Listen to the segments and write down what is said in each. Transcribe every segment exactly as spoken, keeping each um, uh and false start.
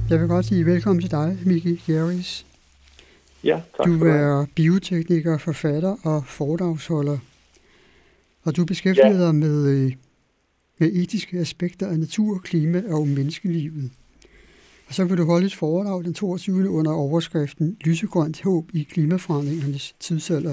Jeg vil godt sige velkommen til dig, Miki Gjerris. Ja, tak Du skal du er biotekniker, forfatter og foredragsholder. Og du beskæftiger Ja. dig med, med etiske aspekter af natur, klima og menneskelivet. Og så vil du holde et foredrag den toogtyvende under overskriften Lysegrønt håb i klimaforandringernes tidsalder.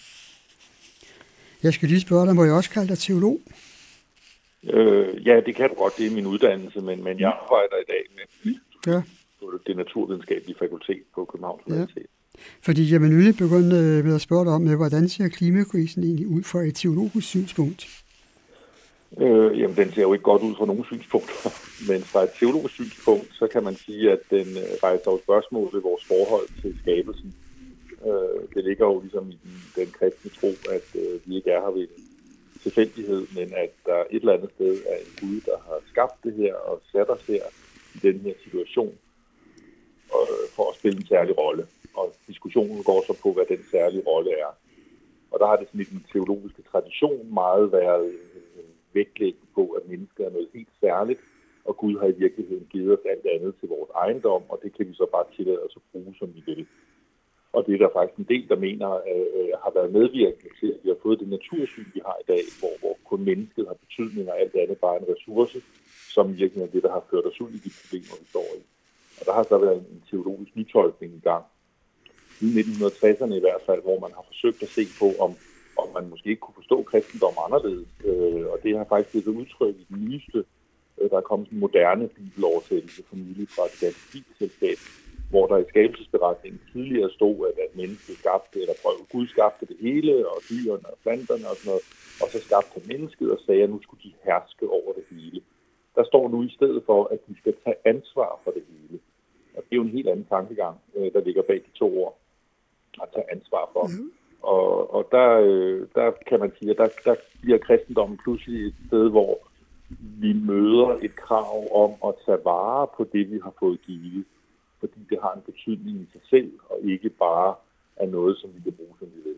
Jeg skal lige spørge dig, må jeg også kalde dig teolog? Øh, ja, det kan du godt. Det er min uddannelse, men, men jeg arbejder i dag med Ja. på det naturvidenskabelige fakultet på Københavns Universitet. Ja. Fordi jeg vil nylig begynde med at spørge dig om, hvordan ser klimakrisen egentlig ud fra et teologisk synspunkt? Øh, jamen, den ser jo ikke godt ud fra nogle synspunkter, men fra et teologisk synspunkt, så kan man sige, at den øh, rejser jo spørgsmål ved vores forhold til skabelsen. Øh, det ligger jo ligesom i den, den kristne tro, at øh, vi ikke er her ved tilfældighed, men at der et eller andet sted er en Gud, der har skabt det her og sat os her i den her situation og, for at spille en særlig rolle. Og diskussionen går så på, hvad den særlige rolle er. Og der har det sådan i den teologiske tradition meget været vægtlæggende på, at mennesker er noget helt særligt, og Gud har i virkeligheden givet os alt andet til vores ejendom, og det kan vi så bare tillade os at bruge, som vi vil. Og det er der faktisk en del, der mener, øh, har været medvirkende til, at vi har fået det natursyn, vi har i dag, hvor, hvor kun mennesket har betydning, og alt andet bare en ressource, som i virkeligheden er det, der har ført os ud i de problemer, vi står i. Og der har så været en teologisk nytolkning i gang, i nitten tresserne i hvert fald, hvor man har forsøgt at se på, om, om man måske ikke kunne forstå kristendom anderledes. Øh, og det har faktisk blevet udtrykt i den nyeste, øh, der er kommet en moderne bibeloversættelse for nylig fra det danske bibelselskab, hvor der i skabelsesberetningen tidligere stod, at, at mennesket skabte, eller prøvede, Gud skabte det hele, og dyrene og planterne og sådan noget, og så skabte han mennesket og sagde, at nu skulle de herske over det hele. Der står nu i stedet for, at de skal tage ansvar for det hele. Og det er jo en helt anden tankegang, der ligger bag de to ord, at tage ansvar for. Mm. Og, og der, der kan man sige, at der, der bliver kristendommen pludselig et sted, hvor vi møder et krav om at tage vare på det, vi har fået givet, fordi det har en betydning i sig selv, og ikke bare er noget, som vi kan bruge, som vi vil.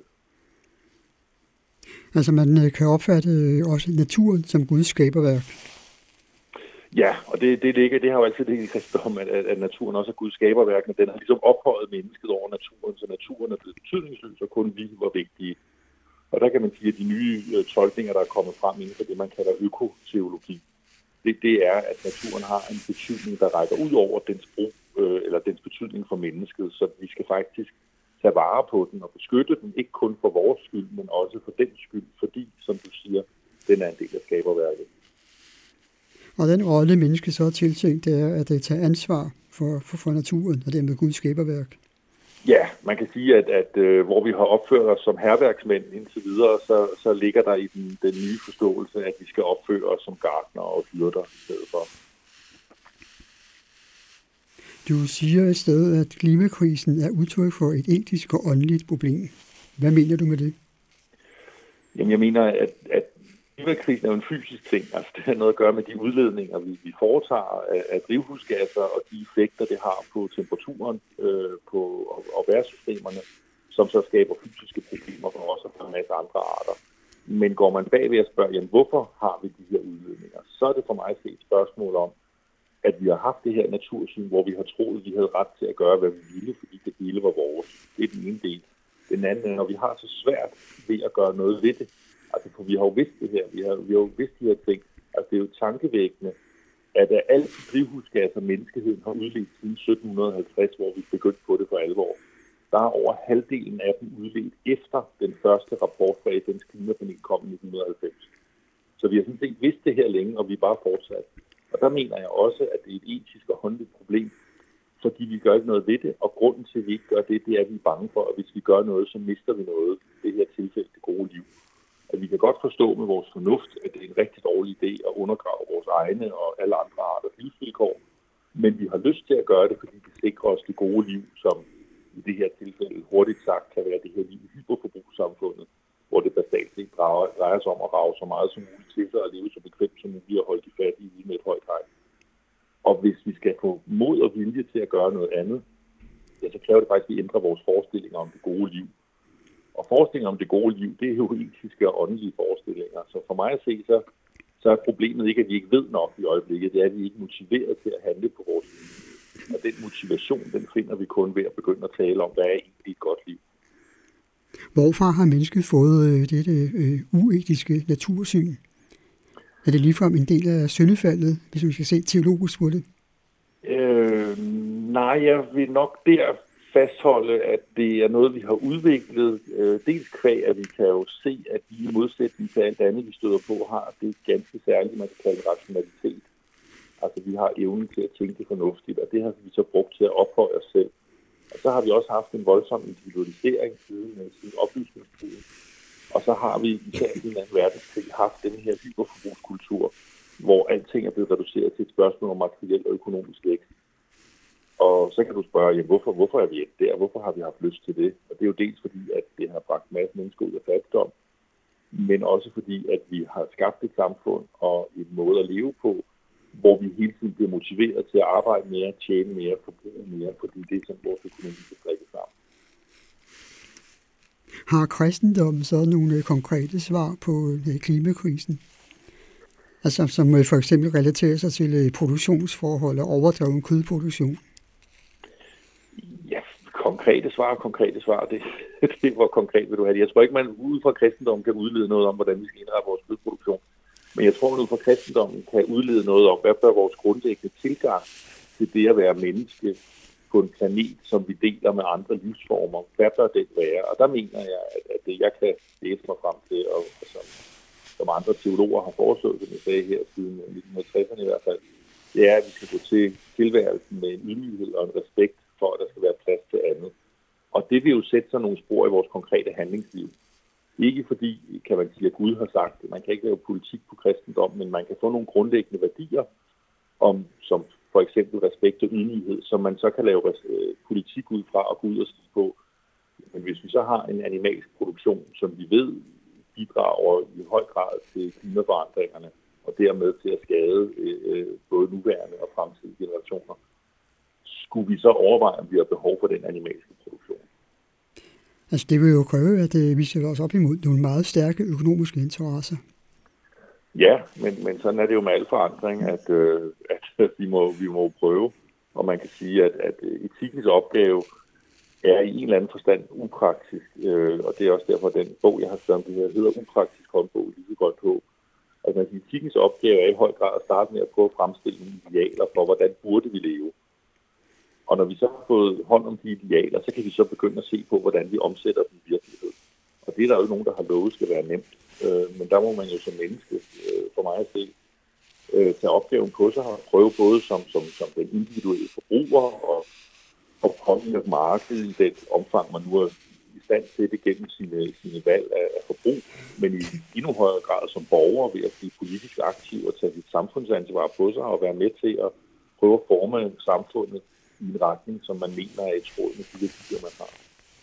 Altså man kan opfatte også naturen som Guds skaberværk. Ja, og det, det, ligger, det har jo altid ligget i kristendom, at, at naturen også er Guds skaberværk, men den har ligesom ophøjet mennesket over naturen, så naturen er blevet betydningsløs, og kun vi var vigtige. Og der kan man sige, at de nye øh, tolkninger, der er kommet frem inden for det, man kalder økoteologi, det, det er, at naturen har en betydning, der rækker ud over dens brug, øh, eller dens betydning for mennesket, så vi skal faktisk tage vare på den og beskytte den, ikke kun for vores skyld, men også for dens skyld, fordi, som du siger, den er en del af skaberværket. Og den rolle, mennesket så er tiltænkt, det er, at det tager ansvar for, for, for naturen, og dermed Guds skaberværk. Ja, man kan sige, at, at øh, hvor vi har opført os som herværksmænd indtil videre, så, så ligger der i den, den nye forståelse, at vi skal opføre os som gartner og hyrder i stedet for. Du siger et sted, at klimakrisen er udtryk for et etisk og åndeligt problem. Hvad mener du med det? Jamen, jeg mener, at, at klimakrisen er jo en fysisk ting. Altså, det har noget at gøre med de udledninger, vi, vi foretager af, af drivhusgasser og de effekter, det har på temperaturen øh, på, og, og vejrsystemerne, som så skaber fysiske problemer for os og for en masse andre arter. Men går man bagved og spørger, jamen, hvorfor har vi de her udledninger, så er det for mig at se et spørgsmål om, at vi har haft det her natursyn, hvor vi har troet, at vi havde ret til at gøre, hvad vi ville, fordi det hele var vores. Det er den ene del. Den anden er, når vi har så svært ved at gøre noget ved det. Altså, for vi har jo vidst det her. Vi har, vi har jo vidst de her ting. Altså, det er jo tankevækkende, at af alle de drivhusgasser, menneskeheden har udledt siden sytten halvtreds, hvor vi begyndte på det for alvor, der er over halvdelen af dem udledt efter den første rapport fra F N's klimapanel kom i nitten halvfems. Så vi har sådan set vidst det her længe, og vi er bare fortsat. Og der mener jeg også, at det er et etisk og håndligt problem, fordi vi gør ikke noget ved det, og grunden til, at vi ikke gør det, det er, at vi er bange for, at hvis vi gør noget, så mister vi noget, det her tilfælde, det gode liv. At vi kan godt forstå med vores fornuft, at det er en rigtig dårlig idé at undergrave vores egne og alle andre arters livsvilkår, men vi har lyst til at gøre det, fordi det sikrer os det gode liv, som i det her tilfælde hurtigt sagt kan være det her liv i hyperforbrugssamfundet, hvor det basalt set drejer, drejer sig om at rage så meget som muligt til sig og leve så bekvemt som muligt og holde de fattige ude med et højt hej. Og hvis vi skal få mod og vilje til at gøre noget andet, ja, så kræver det faktisk, at vi ændrer vores forestillinger om det gode liv. Og forestillinger om det gode liv, det er jo etiske og åndelige forestillinger. Så for mig at se, så, så er problemet ikke, at vi ikke ved nok i øjeblikket. Det er, at vi ikke er motiveret til at handle på vores liv. Og den motivation, den finder vi kun ved at begynde at tale om, hvad er egentlig et godt liv. Hvorfra har mennesket fået øh, dette øh, uetiske natursyn? Er det ligefrem en del af syndefaldet, hvis man skal se teologisk på det? Øh, nej, jeg vil nok der fastholde, at det er noget, vi har udviklet. Øh, dels kvæg, at vi kan jo se, at de i modsætning til alt andet, vi støder på, har det ganske særligt, man kan kalde rationalitet. Altså, vi har evnen til at tænke fornuftigt, og det har vi så brugt til at ophøje os selv. Og så har vi også haft en voldsom individualisering siden, siden oplysningstiden. Og så har vi især i den anden verdenskrig haft den her hyperforbrugskultur, hvor alting er blevet reduceret til et spørgsmål om materiel og økonomisk vækst. Og så kan du spørge, jamen, hvorfor, hvorfor er vi ikke der? Hvorfor har vi haft lyst til det? Og det er jo dels fordi, at det har bragt en masse mennesker ud af fattigdom, men også fordi, at vi har skabt et samfund og en måde at leve på, hvor vi hele tiden bliver motiveret til at arbejde mere, tjene mere, forbruge mere, fordi det er sådan, vores økonomi skal strikke sammen. Har kristendommen så nogle konkrete svar på klimakrisen? Altså, som for eksempel relaterer sig til produktionsforhold og overdreven kødproduktion? Ja, konkrete svar, konkrete svar, det, det hvor konkret vil du have det. Jeg tror ikke, man ude fra kristendommen kan udlede noget om, hvordan vi skal indrette vores kødproduktion. Men jeg tror, at ud fra kristendommen kan udlede noget om, hvad bør vores grundlæggende tilgang til det at være menneske på en planet, som vi deler med andre livsformer. Hvad bør det være? Og der mener jeg, at det, jeg kan læse mig frem til, og som, som andre teologer har foreslået, som jeg sagde her siden nitten halvtredserne i hvert fald, det er, at vi skal gå til tilværelsen med en ydmyghed og en respekt for, at der skal være plads til andet. Og det vil jo sætte sig nogle spor i vores konkrete handlingsliv. Ikke fordi, kan man sige, at Gud har sagt, at man kan ikke lave politik på kristendom, men man kan få nogle grundlæggende værdier, om, som for eksempel respekt og ydmyghed, som man så kan lave politik ud fra og gå ud og sige på. Men hvis vi så har en animalsk produktion, som vi ved bidrager i høj grad til klimaforandringerne, og dermed til at skade øh, både nuværende og fremtidige generationer, skulle vi så overveje, om vi har behov for den animalske produktion. Altså det vil jo kræve, at øh, vi sætter os op imod nogle meget stærke økonomiske interesser. Ja, men, men sådan er det jo med al forandring, at, øh, at vi, må, vi må prøve. Og man kan sige, at, at etikkens opgave er i en eller anden forstand upraktisk. Øh, og det er også derfor, at den bog, jeg har skrevet om det her, hedder Upraktisk håndbog, lige så godt på. Altså man kan sige, at etikkens opgave er i høj grad at starte med at prøve at fremstille nogle idealer for, hvordan burde vi leve. Og når vi så har fået hånd om de idealer, så kan vi så begynde at se på, hvordan vi omsætter dem i virkelighed. Og det er der jo nogen, der har lovet skal være nemt. Øh, men der må man jo som menneske, øh, for mig at se, øh, tage opgaven på sig og prøve både som, som, som den individuelle forbruger og, og påvirke markedet i det omfang, man nu er i stand til det gennem sine, sine valg af, af forbrug, men i endnu højere grad som borger ved at blive politisk aktiv og tage sit samfundsansvar på sig og være med til at prøve at forme samfundet i en retning, som man mener er et tråd med de værdier, man har.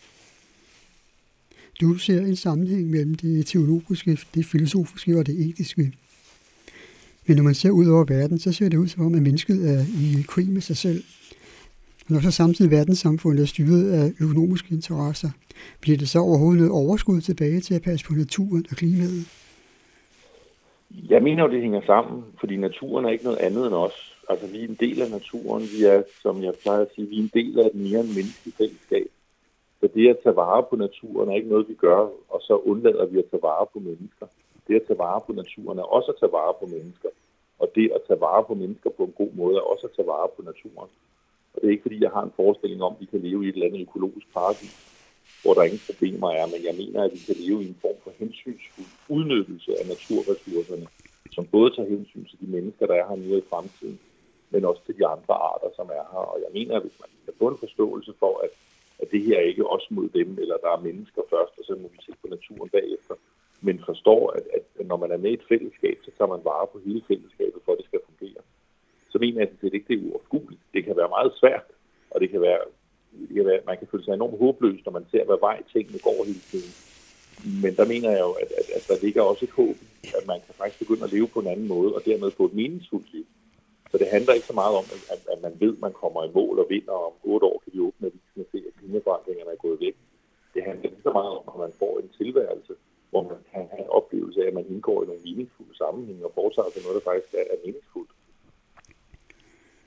Du ser en sammenhæng mellem det teologiske, det filosofiske og det etiske. Men når man ser ud over verden, så ser det ud som om, at mennesket er i krig med sig selv. Og når så samtidig verdenssamfundet er styret af økonomiske interesser, bliver det så overhovedet noget overskud tilbage til at passe på naturen og klimaet? Jeg mener jo, det hænger sammen, fordi naturen er ikke noget andet end os. Altså, vi er en del af naturen. Vi er, som jeg plejer at sige, vi er en del af et mere end menneskeligt fællesskab. Så det at tage vare på naturen er ikke noget, vi gør, og så undlader vi at tage vare på mennesker. Det at tage vare på naturen er også at tage vare på mennesker. Og det at tage vare på mennesker på en god måde er også at tage vare på naturen. Og det er ikke fordi, jeg har en forestilling om, at vi kan leve i et eller andet økologisk paradis, hvor der ingen problemer er, men jeg mener, at vi kan leve i en form for hensynsfuld udnyttelse af naturressourcerne, som både tager hensyn til de mennesker, der er her nu i fremtiden, men også til de andre arter, som er her. Og jeg mener, at hvis man kan få en forståelse for, at at det her er ikke os mod dem, eller der er mennesker først, og så må vi se på naturen bagefter. Men forstår, at, at når man er med i et fællesskab, så tager man vare på hele fællesskabet, for at det skal fungere. Så mener jeg, at det ikke det er uoverskueligt. Det kan være meget svært, og det kan være, det kan være, man kan føle sig enormt håbløs, når man ser, hvad vej tingene går hele tiden. Men der mener jeg jo, at, at, at der ligger også et håb, at man kan faktisk begynde at leve på en anden måde, og dermed få et meningsfuldt liv. Så det handler ikke så meget om, at, at man ved, at man kommer i mål og vinder, og om otte år kan vi åbne avisen og se, at klimaforandringerne er gået væk. Det handler ikke så meget om, at man får en tilværelse, hvor man kan have en oplevelse af, at man indgår i nogle meningsfulde sammenhænge og foretager sig noget, der faktisk er meningsfuldt.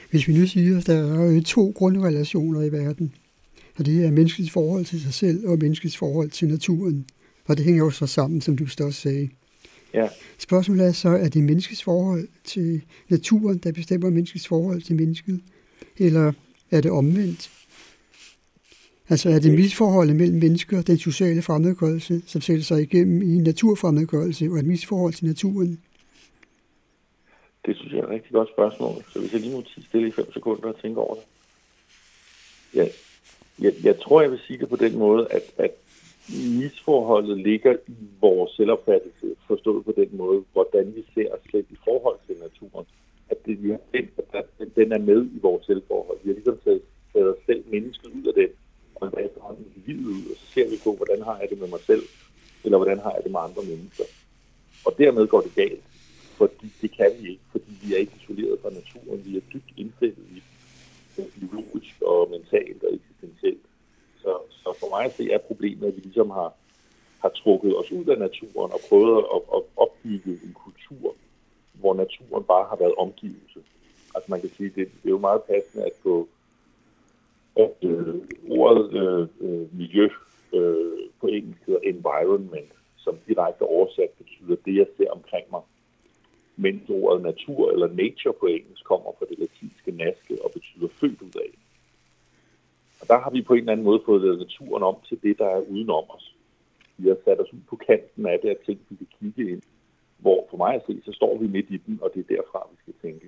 Hvis vi nu siger, at der er to grundrelationer i verden, og det er menneskets forhold til sig selv og menneskets forhold til naturen, og det hænger jo så sammen, som du også sagde. Ja. Spørgsmålet er så, er det menneskets forhold til naturen, der bestemmer menneskets forhold til mennesket, eller er det omvendt? Altså er det misforholdet mellem mennesker, den sociale fremmedgørelse, som sætter sig igennem i naturfremmedgørelse, og et misforhold til naturen? Det synes jeg er et rigtig godt spørgsmål. Så hvis jeg lige må tige stille i fem sekunder og tænke over det. Ja, jeg, jeg tror, jeg vil sige det på den måde, at, at misforholdet ligger i vores selvopfattelse, forstået på den måde, hvordan vi ser os selv i forhold til naturen. At det, vi har tænkt, at den er med i vores selvforhold. Vi har ligesom taget, taget os selv mennesket ud af den, og en efterhånden livet ud, og så ser vi på, hvordan har jeg det med mig selv, eller hvordan har jeg det med andre mennesker. Og dermed går det galt, fordi det kan vi ikke, fordi vi er ikke isoleret fra naturen. Vi er dybt indstillet i biologisk og mentalt og eksistentielt. Så, så for mig at se er problemet, at vi ligesom har, har trukket os ud af naturen og prøvet at, at opbygge en kultur, hvor naturen bare har været omgivelse. Altså man kan sige, det, det er jo meget passende, at på at øh, ordet øh, miljø øh, på engelsk hedder environment, som direkte oversat betyder det, jeg ser omkring mig. Mens ordet natur eller nature på engelsk kommer fra det latinske naske og betyder født ud af. Og der har vi på en eller anden måde fået lavet naturen om til det, der er udenom os. Vi har sat os ud på kanten af det, at ting, vi kan kigge ind, hvor for mig at se, så står vi midt i den, og det er derfra, vi skal tænke.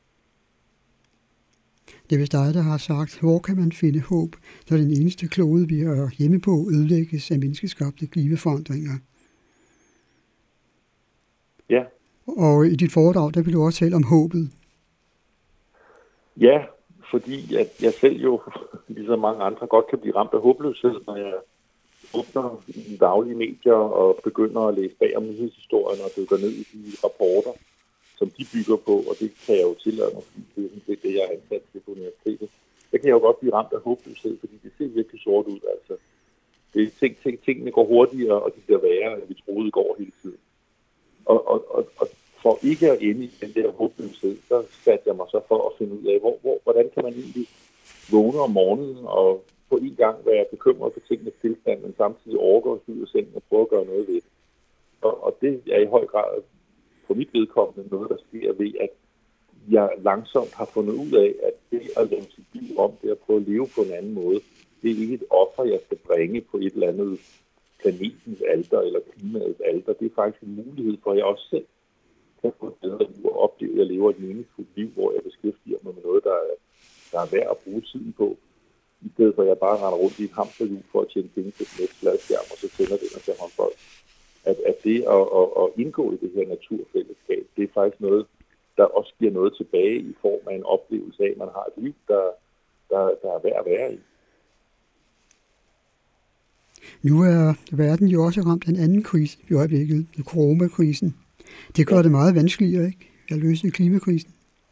Det er vist dig, der har sagt, hvor kan man finde håb, når den eneste klode, vi er hjemme på, ødelægges af menneskeskabte klimaforandringer. Ja. Og i dit foredrag, der vil du også tale om håbet. Ja, fordi at jeg selv jo, ligesom mange andre, godt kan blive ramt af håbløshed, når jeg åbner de daglige medier og begynder at læse bag om nyhedshistorien og dykker ned i de rapporter, som de bygger på, og det kan jeg jo tillade mig, fordi det er det, jeg er ansat til på universitetet. Der kan jeg jo godt blive ramt af håbløshed, fordi det ser virkelig sort ud. Altså, det er ting, ting, tingene går hurtigere, og de bliver værre, end vi troede går hele tiden. Og, og, og, og for ikke at ende i den der håbløshed, så satte jeg mig så for at finde ud af, hvor, hvor, hvordan kan man egentlig vågne om morgenen og på en gang være bekymret for tingenes tilstand, men samtidig overgå os ud af sengen og prøve at gøre noget ved det. Og, og det er i høj grad for mit vedkommende noget, der sker ved, at jeg langsomt har fundet ud af, at det at lave sit liv om, det at prøve at leve på en anden måde, det er ikke et offer, jeg skal bringe på et eller andet planetens alter eller klimaets alter. Det er faktisk en mulighed for, at jeg også selv kan få et bedre liv og opleve, at jeg lever et meningsfuldt liv, hvor jeg beskæftiger mig med noget, der er, der er værd at bruge tiden på. I stedet for, at jeg bare render rundt i et hamsterhjul for at tjene penge til den næste fladskærm, og så tænder den og ser håndbold. At, at det at, at, at indgå i det her naturfællesskab, det er faktisk noget, der også giver noget tilbage i form af en oplevelse af, at man har et liv, der, der, der er værd at være i. Nu er verden jo også ramt af en anden krise i øjeblikket, coronakrisen. Det gør ja. det meget vanskeligere, ikke? At løse klimakrisen.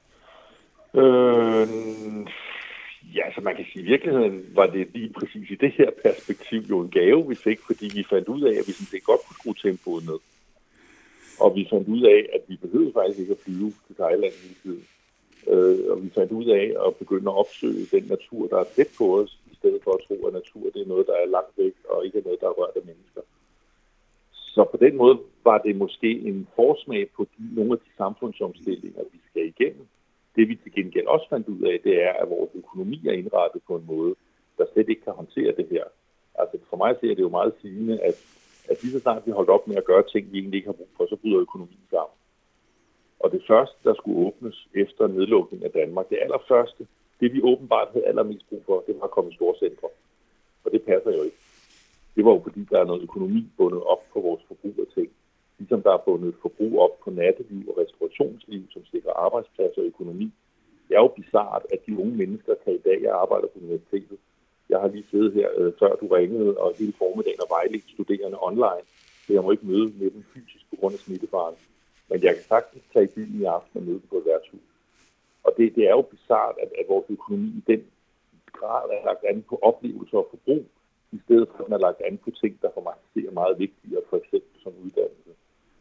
Øh, ja, så man kan sige, at i virkeligheden var det lige præcis i det her perspektiv jo en gave, vi fik, fordi vi fandt ud af, at vi sådan set godt kunne skrue tempoet ned. Og vi fandt ud af, at vi behøvede faktisk ikke at flyve til Thailand hele tiden. Øh, og vi fandt ud af at begynde at opsøge den natur, der er tæt på os, i stedet for at tro, at natur det er noget, der er langt væk, og ikke er noget, der er rørt af mennesker. Så på den måde var det måske en forsmag på de, nogle af de samfundsomstillinger, vi skal igennem. Det vi til gengæld også fandt ud af, det er, at vores økonomi er indrettet på en måde, der slet ikke kan håndtere det her. Altså for mig ser det jo meget sigende, at, at lige så snart vi holdt op med at gøre ting, vi egentlig ikke har brug for, så bryder økonomien sammen. Og det første, der skulle åbnes efter nedlukningen af Danmark, det allerførste, det vi åbenbart havde allermest brug for, det var at komme i store centre. Og det passer jo ikke. Det var jo fordi, der er noget økonomi bundet op på vores forbrug af ting. Ligesom der er bundet forbrug op på natteliv og restaurationsliv, som sikrer arbejdspladser og økonomi. Det er jo bizart, at de unge mennesker kan i dag, jeg arbejder på universitetet. Jeg har lige siddet her, øh, før du ringede, og hele formiddagen og vejledt studerende online. Så jeg må ikke møde med dem fysisk på grund af smittefaren. Men jeg kan sagtens tage i byen i aften og møde dem på et værtshus. Og det, det er jo bizart, at, at vores økonomi i den grad er lagt an på oplevelser og forbrug, i stedet for at den er lagt an på ting, der for mig er meget vigtigere, for eksempel som uddannelse.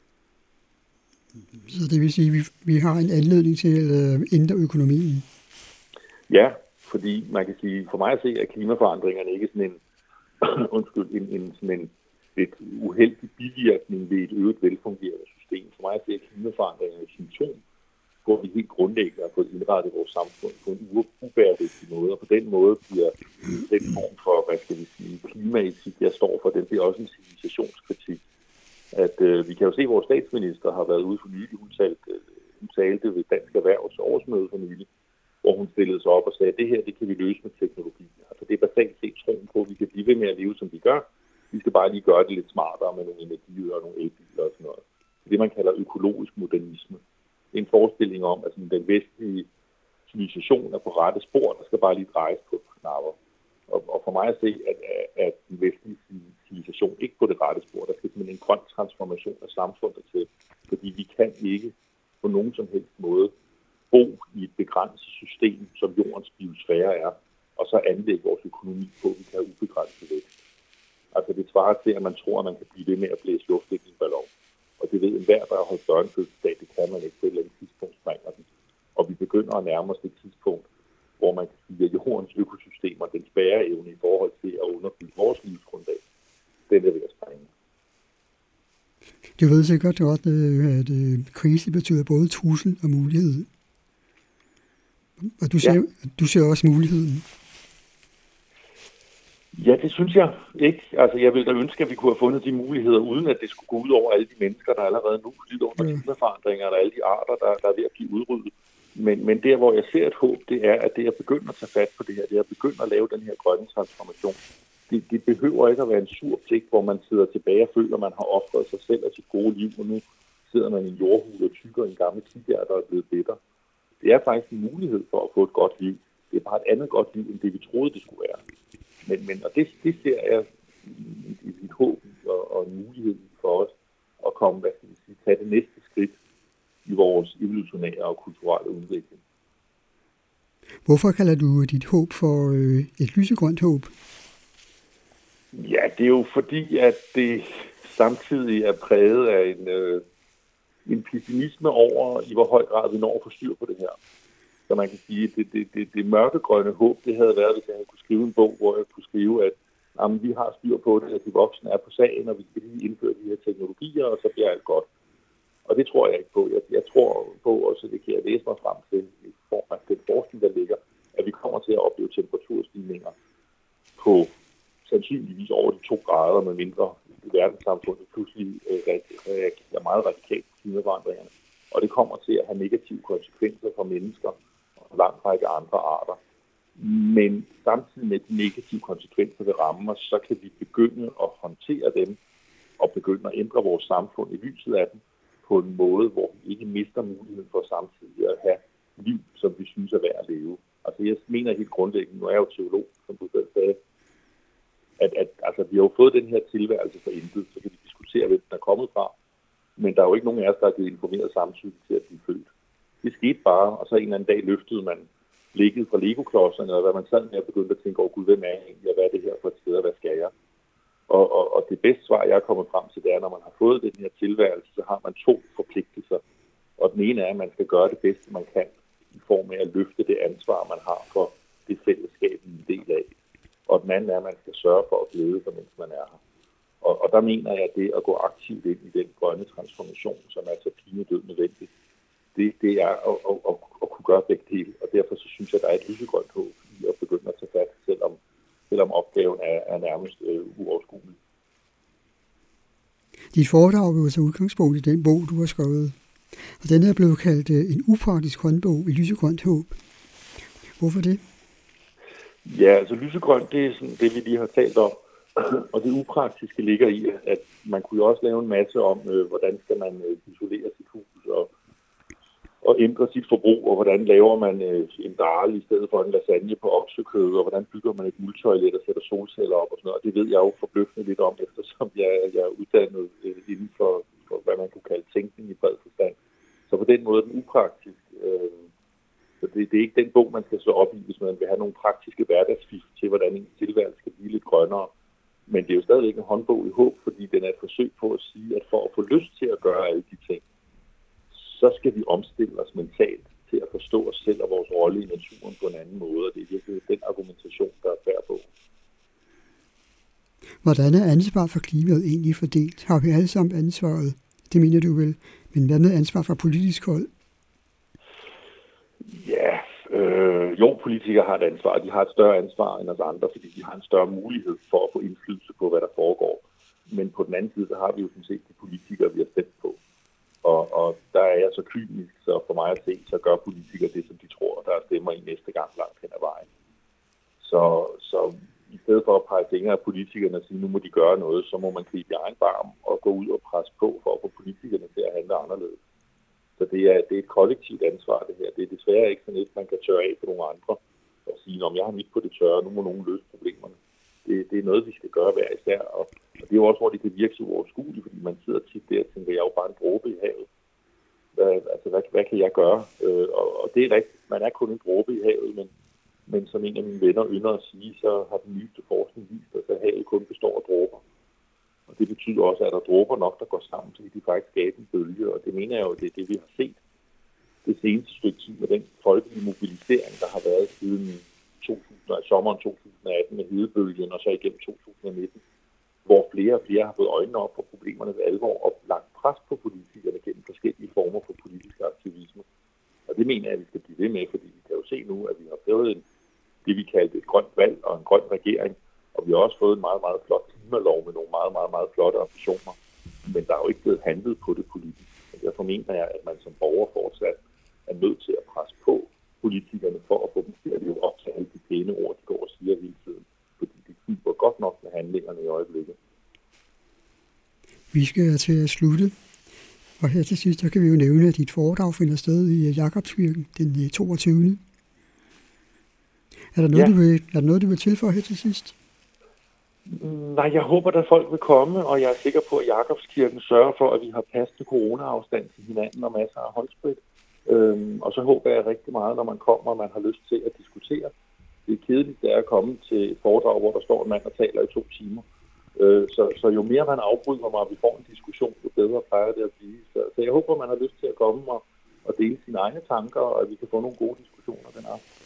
Så det vil sige, at vi, vi har en anledning til at ændre økonomien? Ja, fordi man kan sige, for mig at se, at klimaforandringerne ikke sådan en, undskyld, en, en, sådan en lidt uheldig bivirkning ved et øget velfungerende system. For mig at se, at klimaforandringerne er et symptom, hvor vi helt grundlæggende har fået indrettet vores samfund på en ubæredygtig måde, og på den måde bliver den form for, hvad skal vi sige, klimaetik, jeg står for, den bliver også en civilisationskritik. At øh, vi kan jo se, at vores statsminister har været ude for nylig, hun talte, hun talte ved Dansk Erhvervs årsmøde for nylig, hvor hun stillede sig op og sagde, at det her, det kan vi løse med teknologi. Altså det er basalt set troen på, at vi kan blive ved med at leve, som vi gør. Vi skal bare lige gøre det lidt smartere med nogle energiøer og nogle elbiler og sådan noget. Det man kalder økologisk modernisme. Det er en forestilling om, at den vestlige civilisation er på rette spor, der skal bare lige drejes på et par knapper. Og, og for mig at se, at, at den vestlige civilisation ikke på det rette spor, der skal simpelthen en grøn transformation af samfundet til, fordi vi kan ikke på nogen som helst måde bo i et begrænset system, som jordens biosfære er, og så anlægge vores økonomi på, at vi kan have ubegrænset vækst. Altså det svarer til, at man tror, at man kan blive ved med at blæse luft ind i en ballon. Og det ved enhver, der har holdt børnefødselsdag, det kan man ikke på et eller andet tidspunkt springer den. Og vi begynder at nærme os det tidspunkt, hvor man kan sige, at jordens økosystemer, den bæreevne i forhold til at underbygge vores livsgrundlag, den er ved at sprænge. Du ved sikkert godt, at krise betyder både trussel og mulighed. Og du ser, ja. du ser også muligheden. Ja, det synes jeg ikke. Altså, jeg ville da ønske, at vi kunne have fundet de muligheder, uden at det skulle gå ud over alle de mennesker, der allerede nu lider under ja. klimaforandringer, eller alle de arter, der, der er ved at blive udryddet. Men, men der, hvor jeg ser et håb, det er, at det at begynde at tage fat på det her, det er at begynde at lave den her grønne transformation. Det, det behøver ikke at være en sur pligt, hvor man sidder tilbage og føler, at man har offret sig selv og sit gode liv, og nu sidder man i en jordhul og tykker en gammel kigger, der er blevet bitter. Det er faktisk en mulighed for at få et godt liv. Det er bare et andet godt liv, end det vi troede, det skulle være. Men, men og det, det ser jeg i et håb og, og en mulighed for os at komme, hvad skal vi sige, tage det næste skridt i vores evolutionære og kulturelle udvikling. Hvorfor kalder du dit håb for øh, et lysegrønt håb? Ja, det er jo fordi, at det samtidig er præget af en, øh, en pessimisme over, i hvor høj grad vi når at få styr på det her. Så man kan sige, at det, det, det, det mørkegrønne håb, det havde været, hvis jeg kunne skrive en bog, hvor jeg kunne skrive, at jamen, vi har styr på det, at de voksne er på sagen, og vi skal lige indføre de her teknologier, og så bliver alt godt. Og det tror jeg ikke på. Jeg, jeg tror på, og så det kan jeg læse mig frem til, i form af den forskning, der ligger, at vi kommer til at opleve temperaturstigninger på sandsynligvis over de to grader, med mindre i verdenssamfundet pludselig øh, reagerer meget radikalt på klimaforandringerne. Og det kommer til at have negative konsekvenser for mennesker og en lang række andre arter. Men samtidig med de negative konsekvenser ved ramme os, så kan vi begynde at håndtere dem og begynde at ændre vores samfund i lyset af dem på en måde, hvor vi ikke mister muligheden for samtidig at have liv, som vi synes er værd at leve. Altså jeg mener helt grundlæggende, nu er jeg jo teolog, som du selv sagde, at, at altså, vi har jo fået den her tilværelse for intet, så kan vi diskutere, hvem den er kommet fra. Men der er jo ikke nogen af os, der har givet informeret samtykke til at blive født. Det skete bare, og så en eller anden dag løftede man blikket fra legoklodserne, og hvad man sad med at begynde at tænke over, gud, hvem er jeg egentlig, og hvad er det her for et sted, og hvad skal jeg? Og, og, og det bedste svar, jeg er kommet frem til, det er, når man har fået den her tilværelse, så har man to forpligtelser. Og den ene er, at man skal gøre det bedste, man kan, i form af at løfte det ansvar, man har for det fællesskab, vi er en del af. Og den anden er, at man skal sørge for at glæde sig, mens man er her. Og, og der mener jeg, at det at gå aktivt ind i den grønne transformation, som er så pinedød nødvendigt, det, det er at, at, at, at kunne gøre begge dele. Og derfor så synes jeg, at der er et lysegrønt håb i at begynde at tage fat, selvom, selvom opgaven er, er nærmest øh, uoverskuelig. Dit foredrag vil så udgangspunkt i den bog, du har skrevet. Og den er blevet kaldt en upraktisk håndbog i lysegrønt håb. Hvorfor det? Ja, altså lysegrønt, det er sådan det, vi lige har talt om. Og det upraktiske ligger i, at man kunne jo også lave en masse om, øh, hvordan skal man øh, isolere sit hus og, og ændre sit forbrug, og hvordan laver man øh, en dal i stedet for en lasagne på oksekød, og hvordan bygger man et multoilet og sætter solceller op og sådan noget. Og det ved jeg jo forbløffende lidt om, eftersom jeg, jeg er uddannet øh, inden for, for, hvad man kunne kalde tænkning i bred forstand. Så på den måde er den upraktisk. Øh, så det, det er ikke den bog, man skal slå op i, hvis man vil have nogle praktiske hverdagsfif til, hvordan en tilværelse skal blive lidt grønnere. Men det er jo stadigvæk en håndbog i håb, fordi den er et forsøg på at sige, at for at få lyst til at gøre alle de ting, så skal vi omstille os mentalt til at forstå os selv og vores rolle i naturen på en anden måde, og det er virkelig den argumentation, der er fair på. Hvordan er ansvar for klimaet egentlig fordelt? Har vi alle sammen ansvaret? Det mener du vel. Men hvad med ansvar fra politisk hold? Ja, øh, jo, politikere har et ansvar. De har et større ansvar end os andre, fordi de har en større mulighed for at få indflydelse på, hvad der foregår. Men på den anden side, så har vi jo sådan set de politikere, vi har stemt på. Og, og der er jeg så kynisk, så for mig at se, så gør politikere det, som de tror, der stemmer i næste gang langt hen ad vejen. Så, så i stedet for at pege fingre af politikerne og sige, nu må de gøre noget, så må man gribe i egen barm og gå ud og presse på for at få politikerne til at handle anderledes. Så det er, det er et kollektivt ansvar, det her. Det er desværre ikke sådan et, man kan tørre af på nogle andre og sige, om jeg har mit på det tørre, nu må nogen løse problemerne. Det, det er noget, vi skal gøre hver især, og, og det er jo også, hvor det kan virke så uoverskueligt, fordi man sidder tit der og tænker, jeg er jo bare en dråbe i havet. Hvad, altså, hvad, hvad kan jeg gøre? Øh, og, og det er rigtigt, man er kun en dråbe i havet, men, men som en af mine venner ynder at sige, så har den nyeste forskning vist, at havet kun består af dråber. Og det betyder også, at der er dråber nok, der går sammen, så de faktisk skaber en bølge, og det mener jeg jo, det er det, vi har set det seneste stykke tid med den folkelige mobilisering, der har været siden to tusind, sommeren to tusind atten med hedebølgen, og så igennem to tusind nitten, hvor flere og flere har fået øjnene op for problemernes alvor og lagt pres på politikerne gennem forskellige former for politisk aktivisme. Og det mener jeg, at vi skal blive ved med, fordi vi kan jo se nu, at vi har fået en, det, vi kaldte et grønt valg og en grøn regering, og vi har også fået en meget, meget flot klimalov med nogle meget, meget, meget flotte ambitioner. Men der er jo ikke blevet handlet på det politisk. Og derfor mener jeg, at man som borger fortsat er nødt til at presse på politikerne for at få dem til at leve op til alle de pæne ord, de går og siger hele tiden. Fordi de kniber godt nok med handlingerne i øjeblikket. Vi skal til at slutte. Og her til sidst, så kan vi jo nævne, at dit foredrag finder sted i Jakobskirken den toogtyvende Er der noget, ja. du vil, er der noget, du vil tilføje her til sidst? Nej, jeg håber, at folk vil komme, og jeg er sikker på, at Jakobskirken sørger for, at vi har passende corona-afstand til hinanden og masser af håndsprit. Øhm, og så håber jeg rigtig meget, når man kommer, og man har lyst til at diskutere. Det er kedeligt, det er at komme til et foredrag, hvor der står en mand og taler i to timer. Øh, så, så jo mere man afbryder mig, og vi får en diskussion, jo bedre plejer det at blive. Så, så jeg håber, man har lyst til at komme og, og dele sine egne tanker, og at vi kan få nogle gode diskussioner den aften.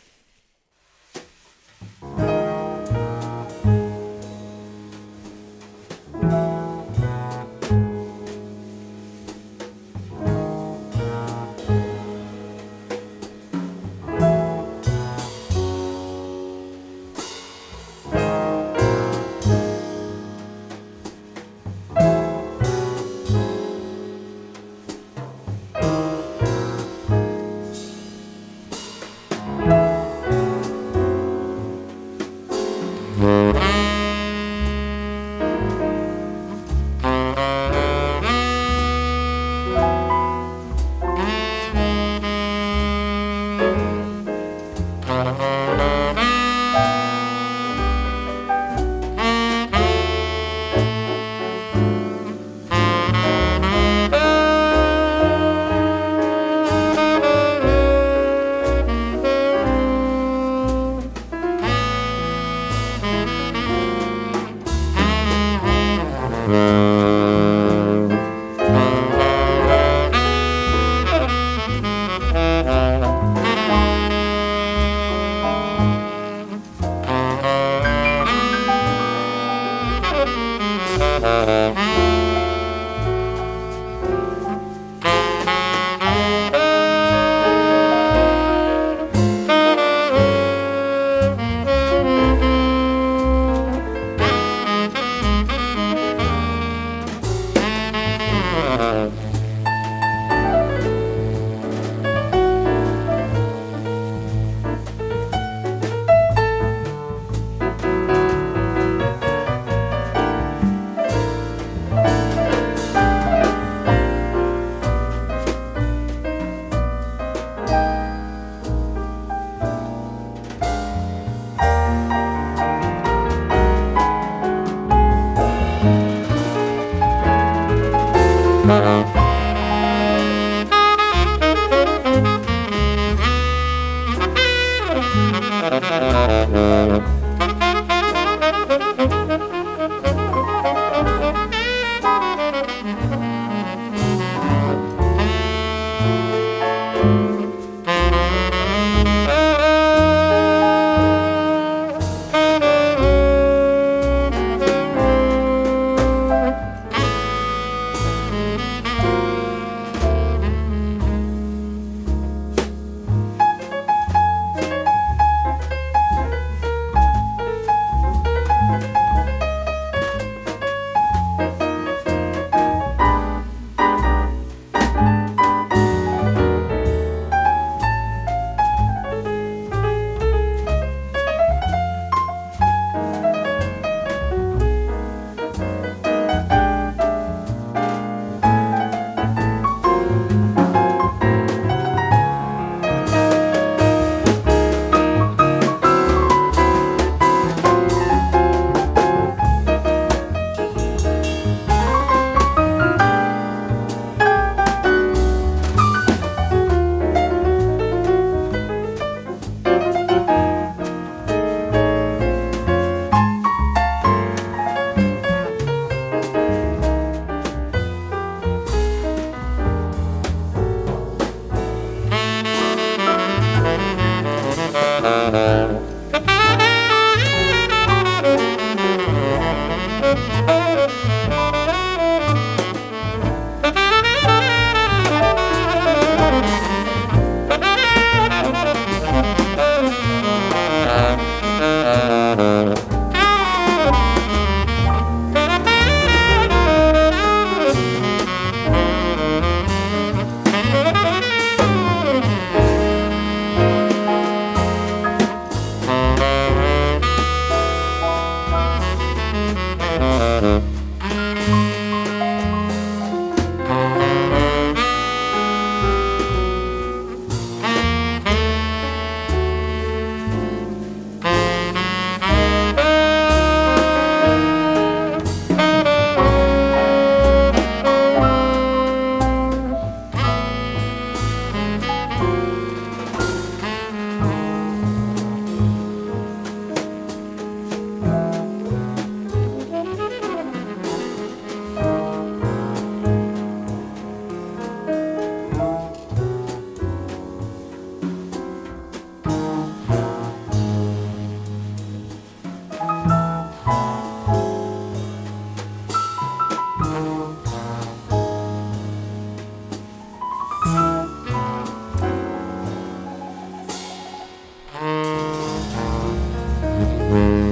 Mm-hmm.